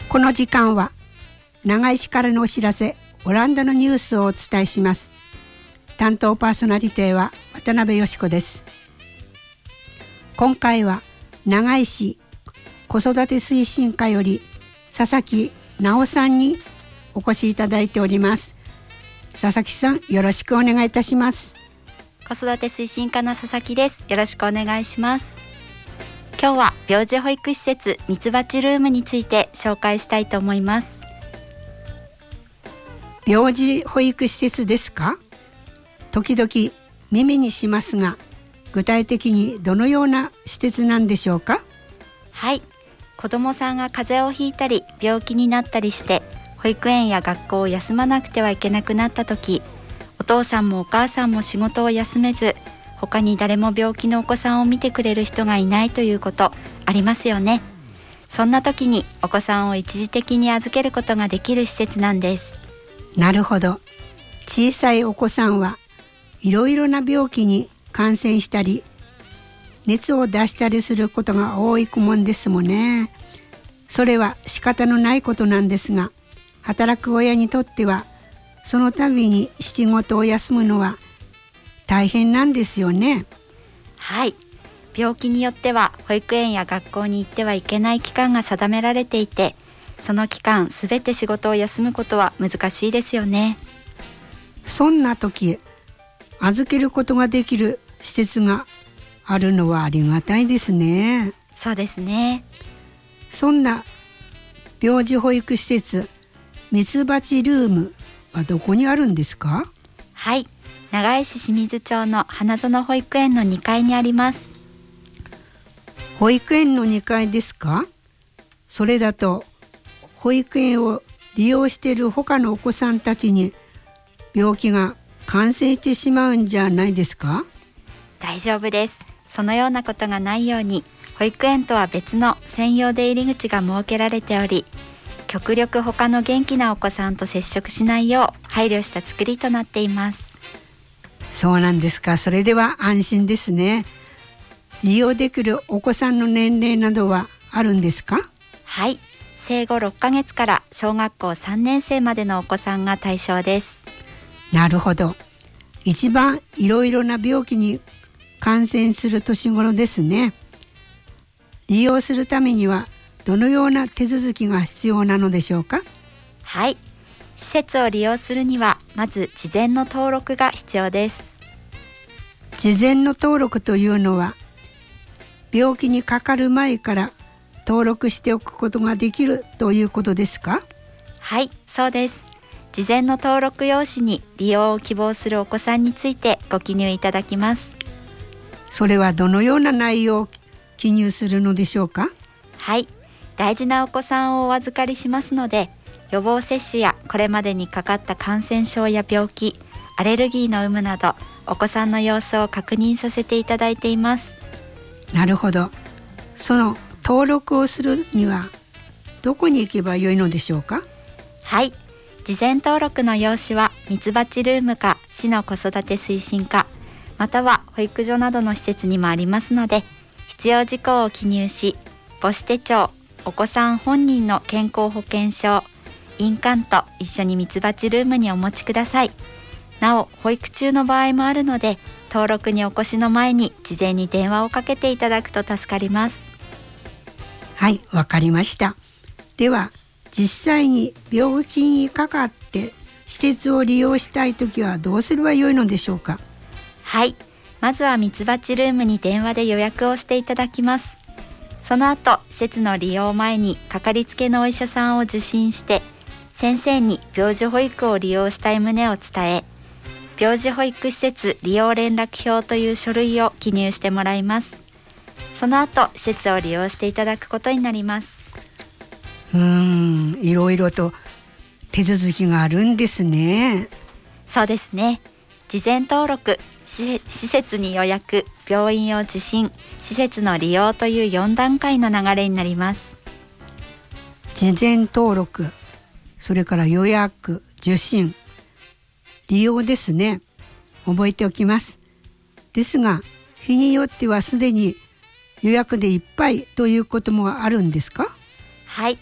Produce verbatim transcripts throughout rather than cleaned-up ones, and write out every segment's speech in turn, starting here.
この時間は長井市からのお知らせ、オランダのニュースをお伝えします。担当パーソナリティは渡辺よし子です。今回は長井市子育て推進課より佐々木直さんにお越しいただいております。佐々木さん、よろしくお願いいたします。 子育て推進課の佐々木です。よろしくお願いします。今日は病児保育施設ミツバチルームについて紹介したいと思います。 病児保育施設ですか？時々耳にしますが、具体的にどのような施設なんでしょうか？ はい、子どもさんが風邪をひいたり病気になったりして保育園や学校を休まなくてはいけなくなった時、お父さんもお母さんも仕事を休めず、他に誰も病気のお子さんを見てくれる人がいないということありますよね。そんな時にお子さんを一時的に預けることができる施設なんです。 なるほど。小さいお子さんはいろいろな病気に感染したり熱を出したりすることが多いもんですもんね。それは仕方のないことなんですが、働く親にとってはその度に仕事を休むのは大変なんですよね。 はい、病気によっては保育園や学校に行ってはいけない期間が定められていて、その期間すべて仕事を休むことは難しいですよね。 そんな時、預けることができる施設があるのはありがたいですね。 そうですね。 そんな病児保育施設ミツバチルームはどこにあるんですか？ はい、長井市清水町の花園保育園のにかいにあります。 保育園のにかいですか？それだと保育園を利用している他のお子さんたちに病気が感染してしまうんじゃないですか？ 大丈夫です。そのようなことがないように、保育園とは別の専用出入り口が設けられており、極力他の元気なお子さんと接触しないよう配慮した作りとなっています。 そうなんですか。それでは安心ですね。利用できるお子さんの年齢などはあるんですか？ はい、生後ろっかげつから小学校さんねん生までのお子さんが対象です。 なるほど。一番いろいろな病気に感染する年頃ですね。利用するためにはどのような手続きが必要なのでしょうか？ はい、施設を利用するにはまず事前の登録が必要です。 事前の登録というのは、病気にかかる前から登録しておくことができるということですか？ はい、そうです。事前の登録用紙に利用を希望するお子さんについてご記入いただきます。 それはどのような内容を記入するのでしょうか？ はい、大事なお子さんをお預かりしますので、予防接種やこれまでにかかった感染症や病気、アレルギーの有無などお子さんの様子を確認させていただいています。 なるほど。その登録をするにはどこに行けばよいのでしょうか？ はい、事前登録の用紙はミツバチルームか市の子育て推進課、または保育所などの施設にもありますので、必要事項を記入し、母子手帳、お子さん本人の健康保険証、印鑑と一緒にミツバチルームにお持ちください。なお、保育中の場合もあるので、登録にお越しの前に事前に電話をかけていただくと助かります。 はい、わかりました。では、実際に病気にかかって施設を利用したいときはどうすればよいのでしょうか？ はい、まずはミツバチルームに電話で予約をしていただきます。その後、施設の利用前にかかりつけのお医者さんを受診して、先生に病児保育を利用したい旨を伝え、病児保育施設利用連絡表という書類を記入してもらいます。その後、施設を利用していただくことになります。 うーん、いろいろと手続きがあるんですね。 そうですね。事前登録、施設に予約、病院を受診、施設の利用というよん段階の流れになります。 事前登録、それから予約、受診、利用ですね。覚えておきます。ですが、日によってはすでに予約でいっぱいということもあるんですか？ はい、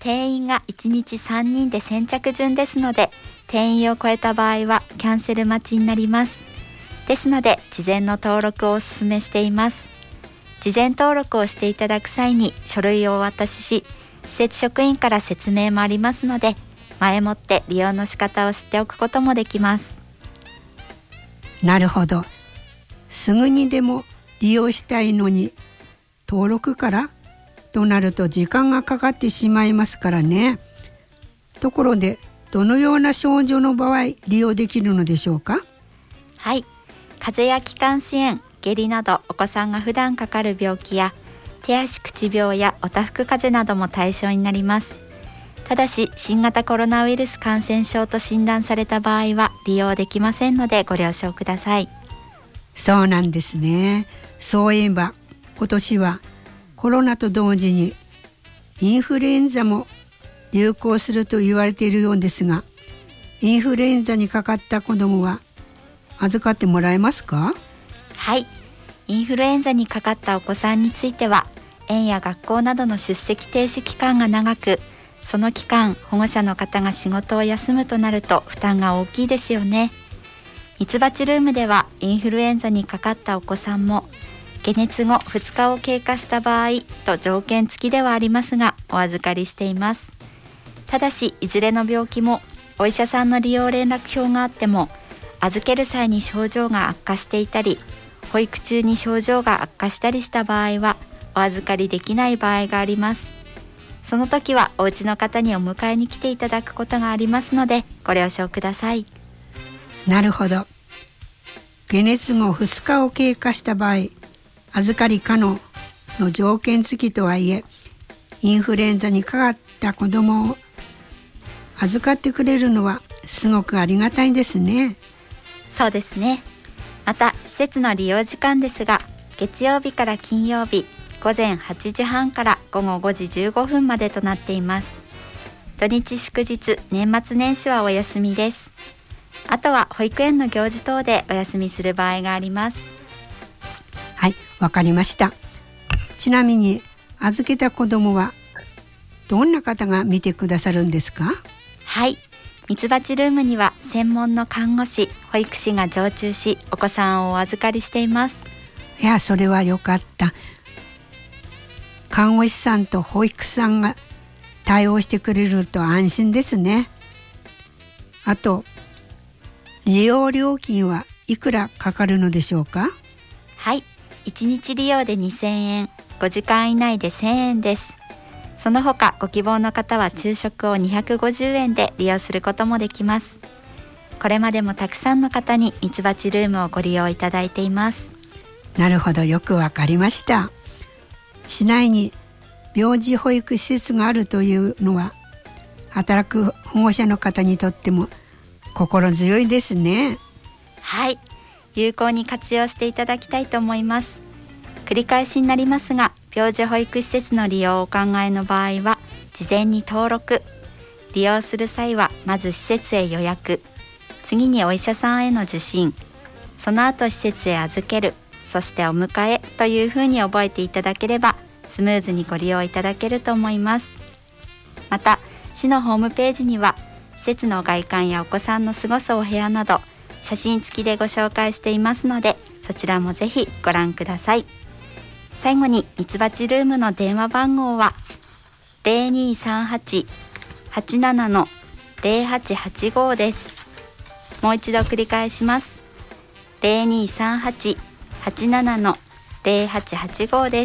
定員がいちにちさんにんで先着順ですので、定員を超えた場合はキャンセル待ちになります。ですので事前の登録をお勧めしています。事前登録をしていただく際に書類をお渡しし、施設職員から説明もありますので、前もって利用の仕方を知っておくこともできます。 なるほど。すぐにでも利用したいのに登録からとなると時間がかかってしまいますからね。ところでどのような症状の場合利用できるのでしょうか？ はい、風邪や気管支炎、下痢などお子さんが普段かかる病気や手足口病やおたふく風邪なども対象になります。ただし新型コロナウイルス感染症と診断された場合は利用できませんのでご了承ください。 そうなんですね。そういえば今年はコロナと同時にインフルエンザも流行すると言われているようですが、インフルエンザにかかった子どもは預かってもらえますか？ はい、インフルエンザにかかったお子さんについては、園や学校などの出席停止期間が長く、その期間保護者の方が仕事を休むとなると負担が大きいですよね。ミツバチルームではインフルエンザにかかったお子さんも解熱後ふつかを経過した場合と条件付きではありますがお預かりしています。ただしいずれの病気もお医者さんの利用連絡票があっても、預ける際に症状が悪化していたり、保育中に症状が悪化したりした場合はお預かりできない場合があります。その時はお家の方にお迎えに来ていただくことがありますのでご了承ください。 なるほど。解熱後ふつかを経過した場合、預かり可能の条件付きとはいえ、インフルエンザにかかった子どもを預かってくれるのはすごくありがたいですね。 そうですね。また施設の利用時間ですが、月曜日から金曜日ごぜんはちじはんからごごごじじゅうごふんまでとなっています。土日祝日、年末年始はお休みです。あとは保育園の行事等でお休みする場合があります。 はい、わかりました。ちなみに預けた子どもはどんな方が見てくださるんですか？ はい、ミツバチルームには専門の看護師、保育士が常駐し、お子さんをお預かりしています。 いや、それはよかった。看護師さんと保育士さんが対応してくれると安心ですね。あと利用料金はいくらかかるのでしょうか？ はい、いちにち利用でにせんえん、ごじかん以内でせんえんです。その他ご希望の方は昼食をにひゃくごじゅうえんで利用することもできます。これまでもたくさんの方にミツバチルームをご利用いただいています。 なるほど、よくわかりました。市内に病児保育施設があるというのは働く保護者の方にとっても心強いですね。 はい、有効に活用していただきたいと思います。繰り返しになりますが、病児保育施設の利用をお考えの場合は事前に登録、利用する際はまず施設へ予約、次にお医者さんへの受診、その後施設へ預ける、そしてお迎えというふうに覚えていただければスムーズにご利用いただけると思います。また市のホームページには施設の外観やお子さんの過ごすお部屋など写真付きでご紹介していますので、そちらもぜひご覧ください。最後にミツバチルームの電話番号は ゼロにーさんはち はちなな ゼロはちはちご です。もう一度繰り返します。ゼロにーさんはち はちなな ゼロはちはちご です。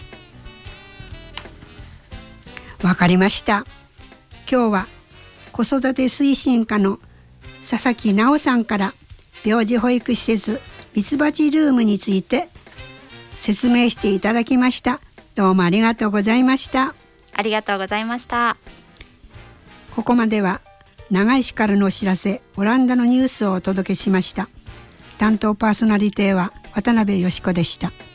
わかりました。今日は子育て推進課の佐々木直さんから病児保育施設ミツバチルームについて説明していただきました。どうもありがとうございました。 ありがとうございました。 ここまでは長井市からのお知らせ、オランダのニュースをお届けしました。担当パーソナリティは渡辺よし子でした。